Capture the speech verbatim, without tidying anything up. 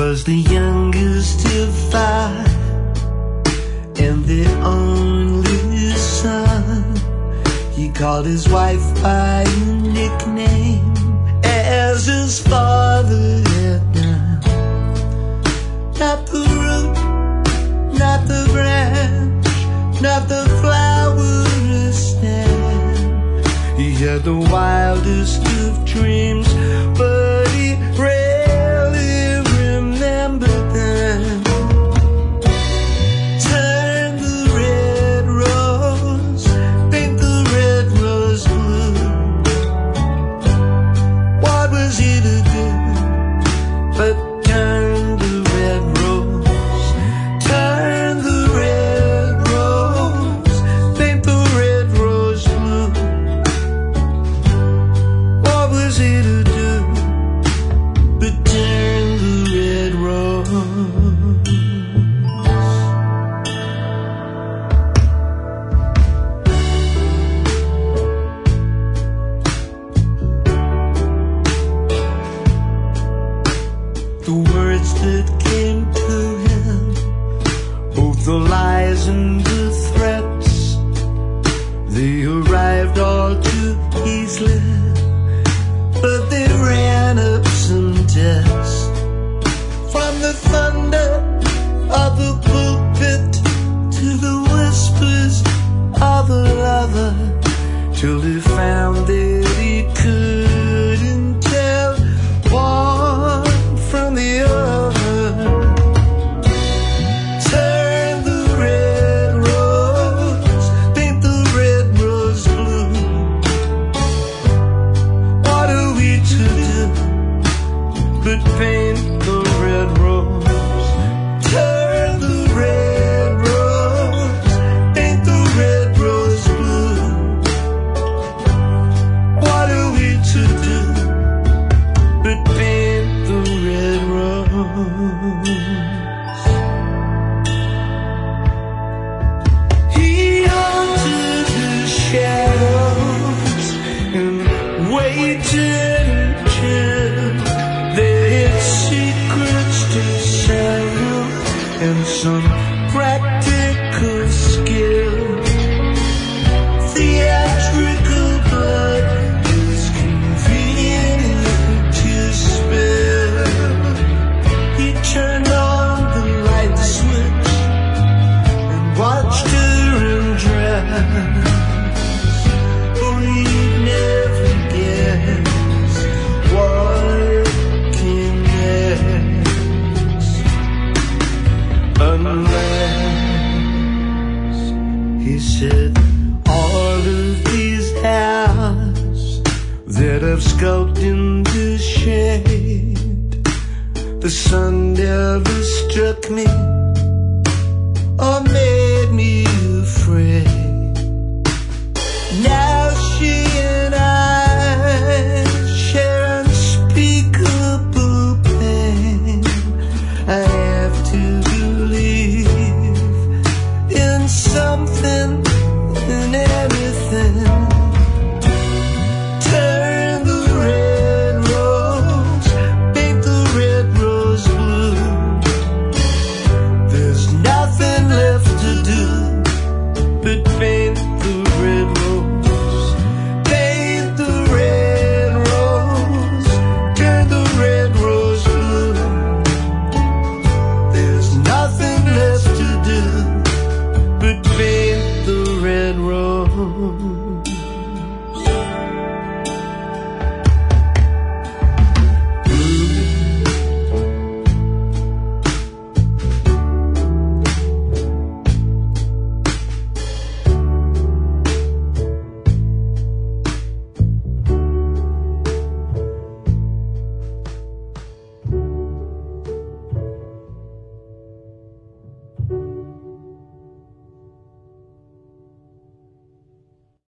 was the youngest of five and the only son. He called his wife by a nickname, as his father had done. Not the root, not the branch, not the flower to stand. He had the wildest of dreams, but he rarely remembered them. Turn the red rose, paint the red rose blue. What was he to do but turn the red rose? Turn the red rose, paint the red rose blue. What was he to do but turn the red rose? The words that came to him, both the lies and the threats, they arrived all too easily, but they ran up some debts. From the thunder of the pulpit to the whispers of a lover, till he found that he couldn't tell one from the other. Turn the red rose, paint the red rose blue. What are we to do but paint the red rose? Turn the red rose, paint the red rose blue. What are we to do but paint the red rose? He hunted the shadows and waited until they had secrets to sell and some practical skill. Theatrical blood is convenient to spill. He turned on the light switch and watched her undress. For he'd never guess what came next, unless he said, all of these hours that I've skulked in the shade, the sun never struck me or made me afraid. Now she and I share unspeakable pain. I have to believe in something, in everything. Turn the red rose, paint the red rose blue. There's nothing left to do but paint the red rose. Paint the red rose, turn the red rose blue. There's nothing left to do but paint the red rose.